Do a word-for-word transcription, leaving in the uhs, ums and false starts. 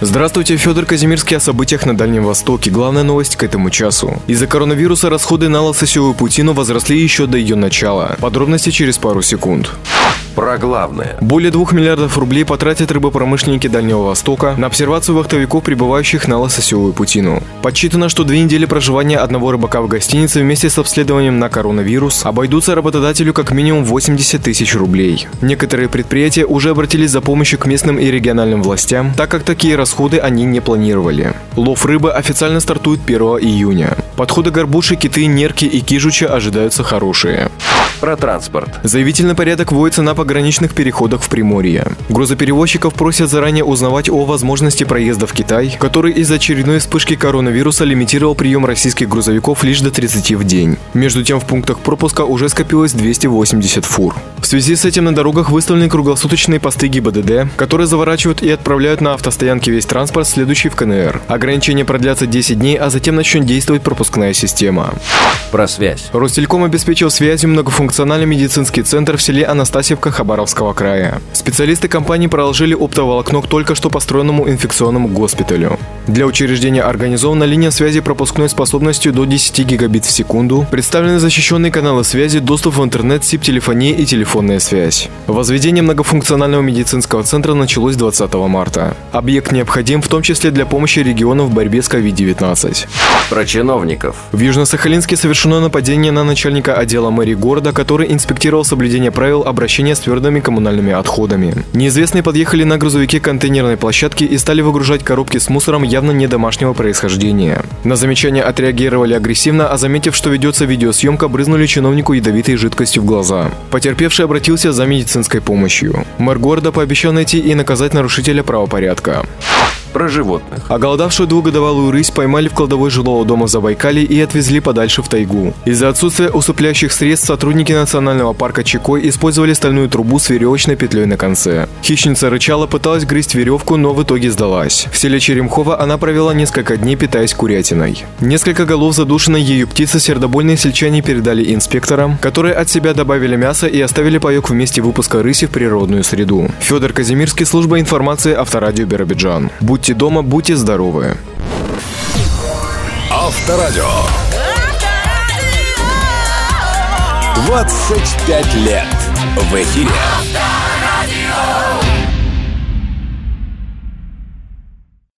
Здравствуйте, Федор Казимирский о событиях на Дальнем Востоке. Главная новость к этому часу. Из-за коронавируса расходы на лососевую паутину возросли еще до ее начала. Подробности через пару секунд. Про главное. Более двух миллиардов рублей потратят рыбопромышленники Дальнего Востока на обсервацию вахтовиков, прибывающих на лососевую паутину. Подсчитано, что две недели проживания одного рыбака в гостинице вместе с обследованием на коронавирус обойдутся работодателю как минимум восемьдесят тысяч рублей. Некоторые предприятия уже обратились за помощью к местным и региональным властям, так как такие расходы они не планировали. Лов рыбы официально стартует первого июня. Подходы горбуши, киты, нерки и кижуча ожидаются хорошие. Про транспорт. Заявительный порядок вводится на пограничных переходах в Приморье. Грузоперевозчиков просят заранее узнавать о возможности проезда в Китай, который из-за очередной вспышки коронавируса лимитировал прием российских грузовиков лишь до тридцати в день. Между тем, в пунктах пропуска уже скопилось двести восемьдесят фур. В связи с этим на дорогах выставлены круглосуточные посты ГИБДД, которые заворачивают и отправляют на автостоянки весь транспорт, следующий в ка эн эр. Ограничения продлятся десять дней, а затем начнет действовать пропускная система. Про связь. Ростелеком обеспечил связью многофункциональный медицинский центр в селе Анастасьевка Хабаровского края. Специалисты компании проложили оптоволокно к только что построенному инфекционному госпиталю. Для учреждения организована линия связи пропускной способностью до десяти гигабит в секунду, представлены защищенные каналы связи, доступ в интернет, сип-телефония и телефонная связь. Возведение многофункционального медицинского центра началось двадцатого марта. Объект необходим в том числе для помощи региону в борьбе с ковид девятнадцать. Про чиновников. В Южно-Сахалинске совершено нападение на начальника отдела мэрии города, который инспектировал соблюдение правил обращения с твердыми коммунальными отходами. Неизвестные подъехали на грузовике к контейнерной площадке и стали выгружать коробки с мусором явно не домашнего происхождения. На замечание отреагировали агрессивно, а заметив, что ведется видеосъемка, брызнули чиновнику ядовитой жидкостью в глаза. Потерпевший обратился за медицинской помощью. Мэр города пообещал найти и наказать нарушителя правопорядка. Про животных. Оголодавшую двухгодовалую рысь поймали в кладовой жилого дома в Забайкалье и отвезли подальше в тайгу. Из-за отсутствия усыпляющих средств сотрудники национального парка Чикой использовали стальную трубу с веревочной петлей на конце. Хищница рычала, пыталась грызть веревку, но в итоге сдалась. В селе Черемхово она провела несколько дней, питаясь курятиной. Несколько голов задушенной ею птицы сердобольные сельчане передали инспекторам, которые от себя добавили мясо и оставили паёк в месте выпуска рыси в природную среду. Федор Казимирский, служба информации, Авторадио Биробиджан. Будьте дома, будьте здоровы. Авторадио. двадцать пять лет в эфире.